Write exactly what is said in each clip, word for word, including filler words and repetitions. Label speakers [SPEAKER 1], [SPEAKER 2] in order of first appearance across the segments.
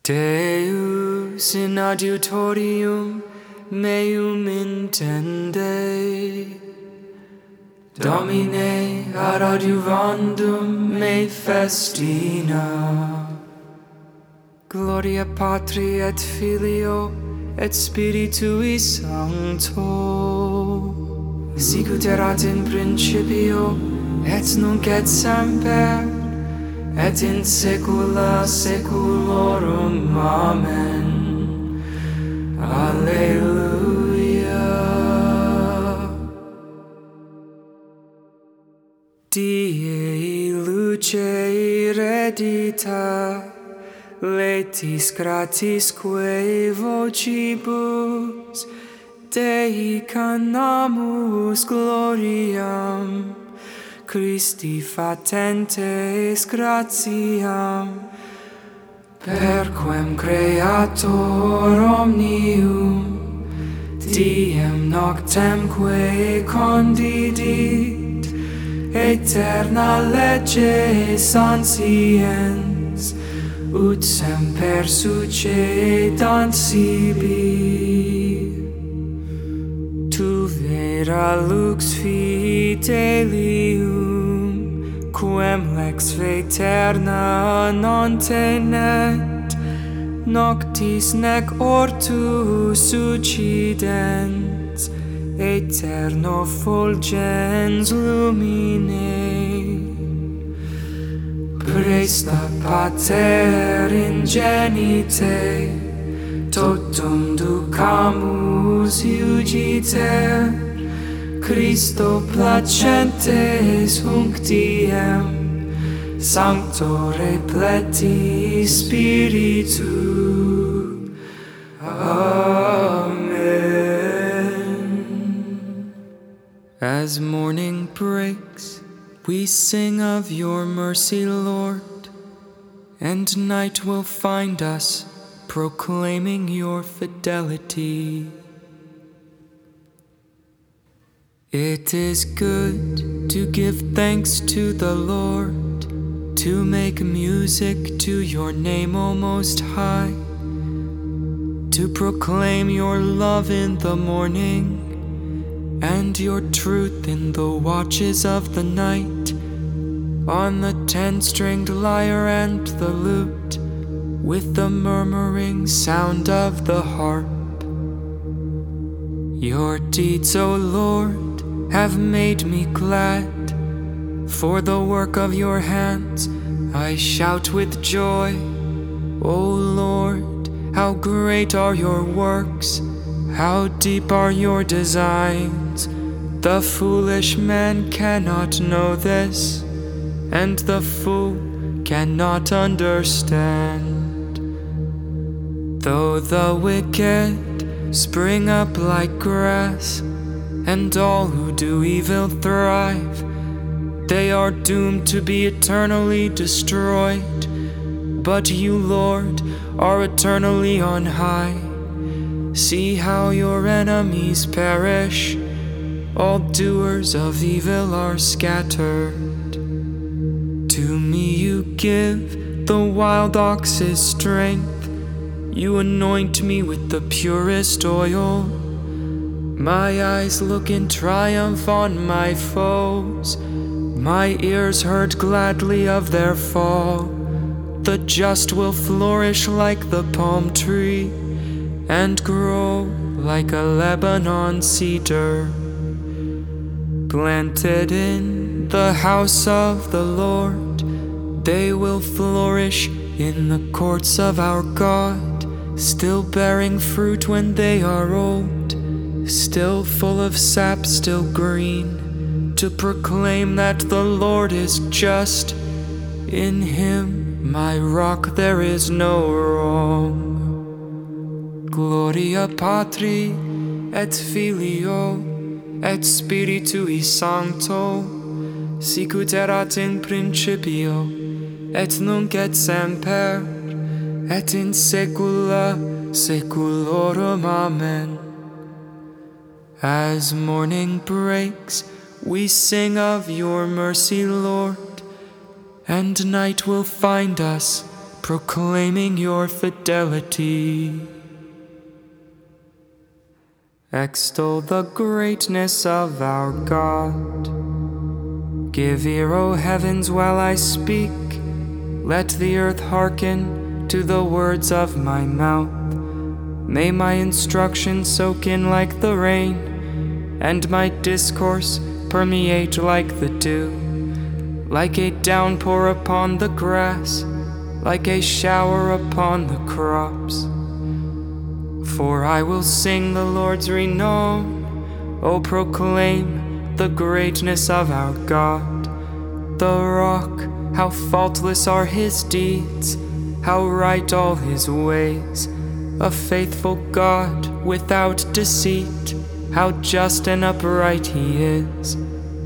[SPEAKER 1] Deus in adiutorium meum intende, Domine ad adiuvandum me festina. Gloria Patri et Filio et Spiritui Sancto, sicut erat in principio et nunc et semper et in saecula saeculorum. Amen. Alleluia. Die luce reddita, letis gratisque vocibus Dei canamus gloriam, Christi fatentes gratiam, perquem creator omnium, diem noctemque condidit, aeterna lege sanciens, ut semper succedant sibi. Tu vera lux fidelium, quem lex veterna non tenet, noctis nec ortus succidens, aeterno fulgens lumine. Presta pater ingenite, totum ducamus iugiter, Christo placentes hunc diem, Sancto repleti Spiritu. Amen. As morning breaks, we sing of your mercy, Lord, and night will find us proclaiming your fidelity. It is good to give thanks to the Lord, to make music to your name, O Most High, to proclaim your love in the morning and your truth in the watches of the night, on the ten-stringed lyre and the lute, with the murmuring sound of the harp. Your deeds, O Lord, have made me glad. For the work of your hands I shout with joy. O Lord, how great are your works, how deep are your designs. The foolish man cannot know this, and the fool cannot understand. Though the wicked spring up like grass, and all who do evil thrive, they are doomed to be eternally destroyed. But you, Lord, are eternally on high. See how your enemies perish, all doers of evil are scattered. To me you give the wild ox's strength, you anoint me with the purest oil. My eyes look in triumph on my foes, my ears heard gladly of their fall. The just will flourish like the palm tree, and grow like a Lebanon cedar, planted in the house of the Lord. They will flourish in the courts of our God, still bearing fruit when they are old, still full of sap, still green, to proclaim that the Lord is just. In him, my rock, there is no wrong. Gloria Patri et Filio et Spiritui Sancto, sicut erat in principio et nunc et semper et in saecula saeculorum. Amen. As morning breaks, we sing of your mercy, Lord, and night will find us proclaiming your fidelity. Extol the greatness of our God. Give ear, O heavens, while I speak. Let the earth hearken to the words of my mouth. May my instruction soak in like the rain, and my discourse permeate like the dew, like a downpour upon the grass, like a shower upon the crops. For I will sing the Lord's renown, O proclaim the greatness of our God. The rock, how faultless are his deeds, how right all his ways. A faithful God without deceit, how just and upright he is.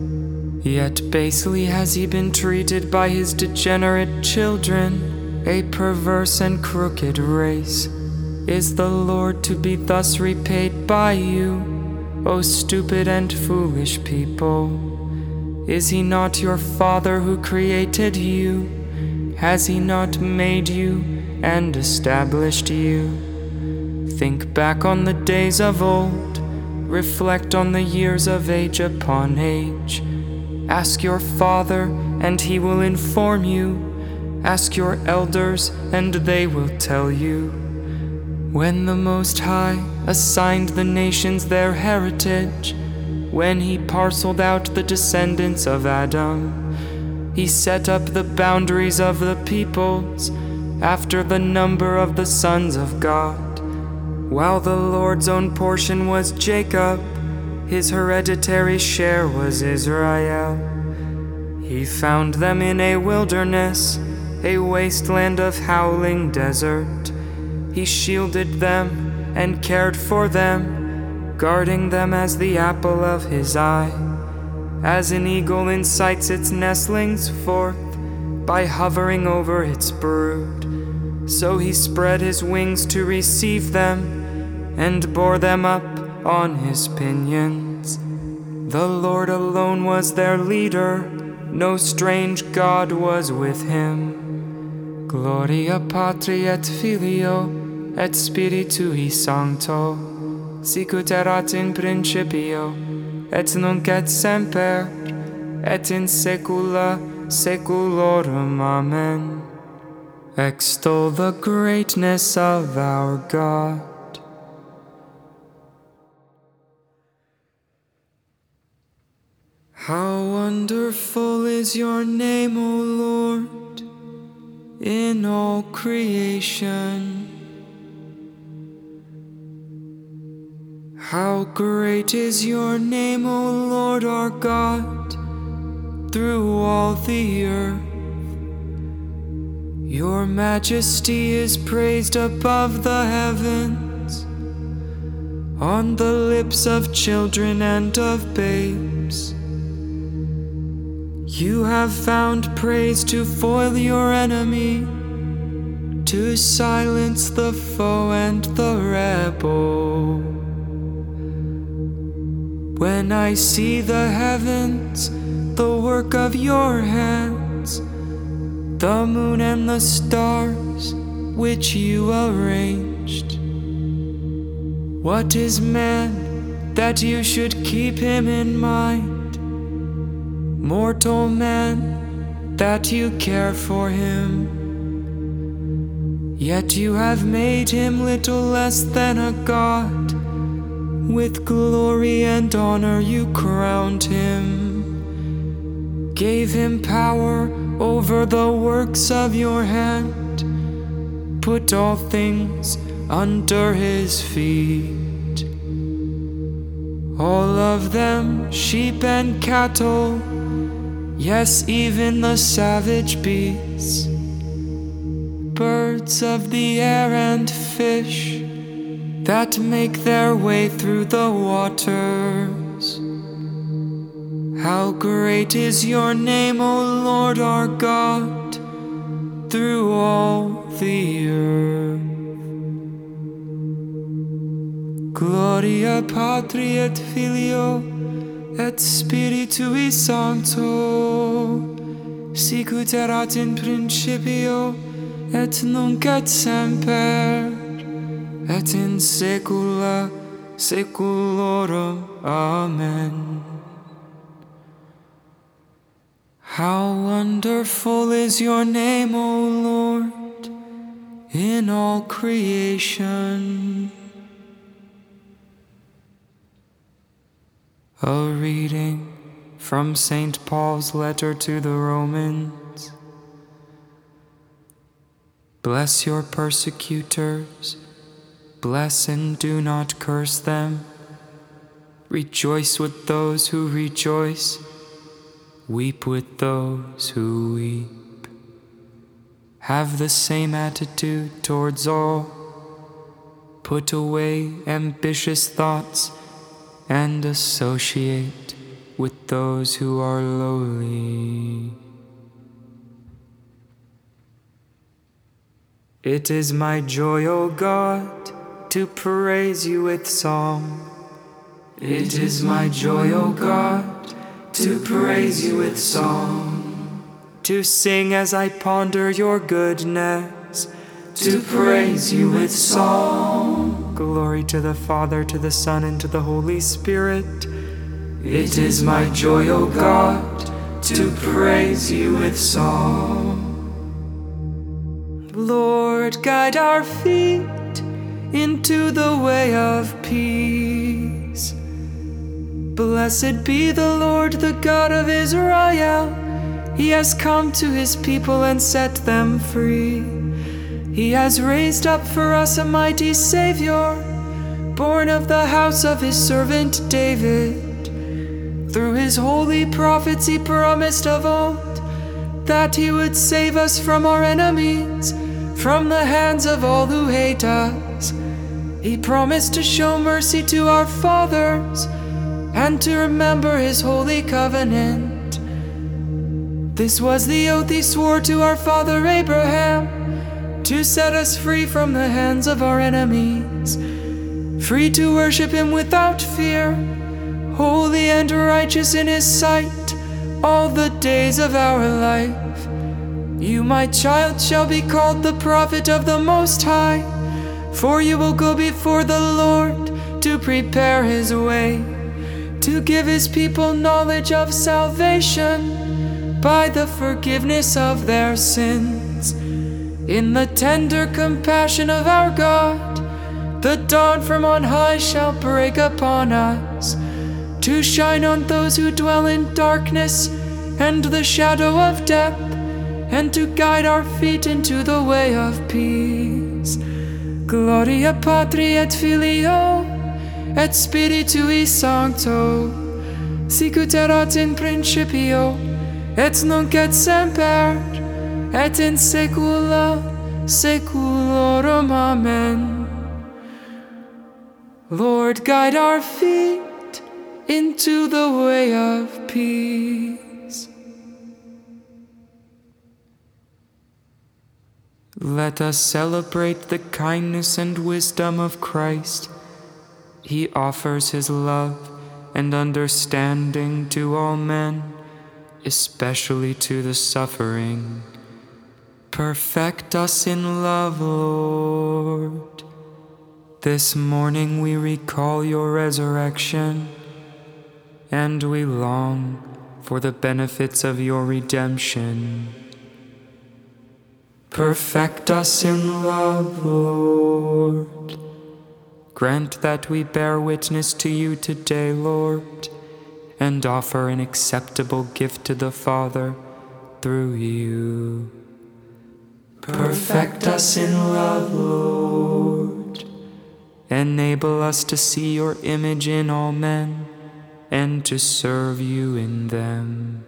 [SPEAKER 1] Yet basely has he been treated by his degenerate children, a perverse and crooked race. Is the Lord to be thus repaid by you, O stupid and foolish people? Is he not your Father who created you? Has he not made you and established you? Think back on the days of old, reflect on the years of age upon age. Ask your father, and he will inform you. Ask your elders, and they will tell you. When the Most High assigned the nations their heritage, when he parceled out the descendants of Adam, he set up the boundaries of the peoples after the number of the sons of God. While the Lord's own portion was Jacob, his hereditary share was Israel. He found them in a wilderness, a wasteland of howling desert. He shielded them and cared for them, guarding them as the apple of his eye. As an eagle incites its nestlings forth by hovering over its brood, so he spread his wings to receive them and bore them up on his pinions. The Lord alone was their leader, no strange God was with him. Gloria Patri et Filio et Spiritui Sancto, sicut erat in principio, et nunc et semper, et in saecula saeculorum. Amen. Extol the greatness of our God. How wonderful is your name, O Lord, in all creation. How great is your name, O Lord our God, through all the earth. Your majesty is praised above the heavens, on the lips of children and of babes. You have found praise to foil your enemy, to silence the foe and the rebel. When I see the heavens, the work of your hands, the moon and the stars which you arranged. What is man that you should keep him in mind? Mortal man, that you care for him. Yet you have made him little less than a god. With glory and honor you crowned him, gave him power over the works of your hand, put all things under his feet. All of them, sheep and cattle, yes, even the savage beasts, birds of the air and fish that make their way through the waters. How great is your name, O Lord our God, through all the earth. Gloria Patri et Filio et Spiritui Sancto, sicut erat in principio et nunc et semper, et in saecula saeculorum. Amen. How wonderful is your name, O Lord, in all creation. A reading from Saint Paul's letter to the Romans. Bless your persecutors, bless and do not curse them. Rejoice with those who rejoice, weep with those who weep. Have the same attitude towards all. Put away ambitious thoughts and associate with those who are lowly. It is my joy, O God, to praise you with song. It is my joy, O God, to praise you with song. To sing as I ponder your goodness, to praise you with song. Glory to the Father, to the Son, and to the Holy Spirit. It is my joy, O God, to praise you with song. Lord, guide our feet into the way of peace. Blessed be the Lord, the God of Israel. He has come to his people and set them free. He has raised up for us a mighty Savior, born of the house of his servant David. Through his holy prophets he promised of old that he would save us from our enemies, from the hands of all who hate us. He promised to show mercy to our fathers and to remember his holy covenant. This was the oath he swore to our father Abraham, to set us free from the hands of our enemies, free to worship him without fear, holy and righteous in his sight all the days of our life. You, my child, shall be called the prophet of the Most High, for you will go before the Lord to prepare his way, to give his people knowledge of salvation by the forgiveness of their sins. In the tender compassion of our God, the dawn from on high shall break upon us, to shine on those who dwell in darkness and the shadow of death, and to guide our feet into the way of peace. Gloria Patri et Filio et Spiritui Sancto, sic ut erat in principio et nunc et semper et in saecula saeculorum. Amen. Lord, guide our feet into the way of peace. Let us celebrate the kindness and wisdom of Christ. He offers his love and understanding to all men, especially to the suffering. Perfect us in love, Lord. This morning we recall your resurrection, and we long for the benefits of your redemption. Perfect us in love, Lord. Grant that we bear witness to you today, Lord, and offer an acceptable gift to the Father through you. Perfect us in love, Lord. Enable us to see your image in all men and to serve you in them.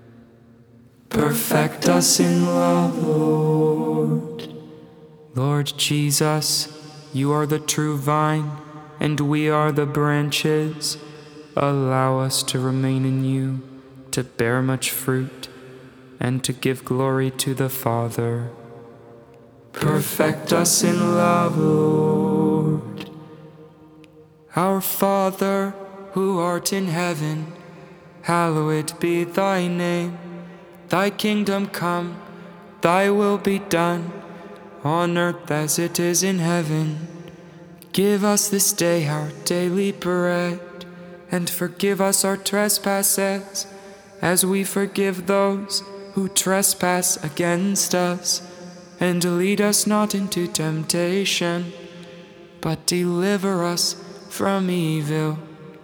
[SPEAKER 1] Perfect us in love, Lord. Lord Jesus, you are the true vine, and we are the branches. Allow us to remain in you, to bear much fruit, and to give glory to the Father. Perfect us in love, Lord. Our Father, who art in heaven, hallowed be thy name. Thy kingdom come, thy will be done, on earth as it is in heaven. Give us this day our daily bread, and forgive us our trespasses, as we forgive those who trespass against us. And lead us not into temptation, but deliver us from evil.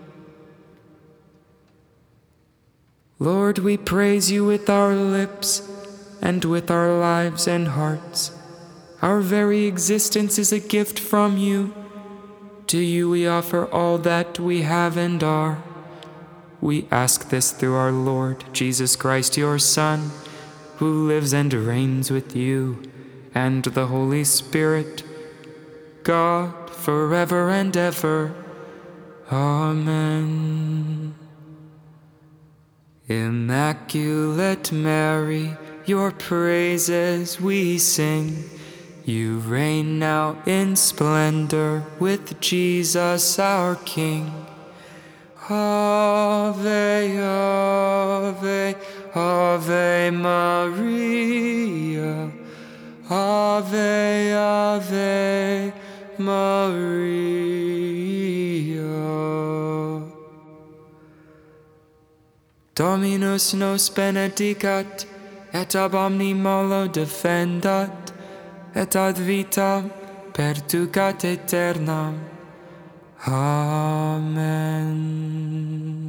[SPEAKER 1] Lord, we praise you with our lips and with our lives and hearts. Our very existence is a gift from you. To you we offer all that we have and are. We ask this through our Lord Jesus Christ, your Son, who lives and reigns with you and the Holy Spirit, God, forever and ever. Amen. Immaculate Mary, your praises we sing. You reign now in splendor with Jesus our King. Ave, Ave, Ave Maria. Ave, Ave Maria. Dominus nos benedicat, et ab omni malo defendat, et ad vitam perducat aeternam. Amen.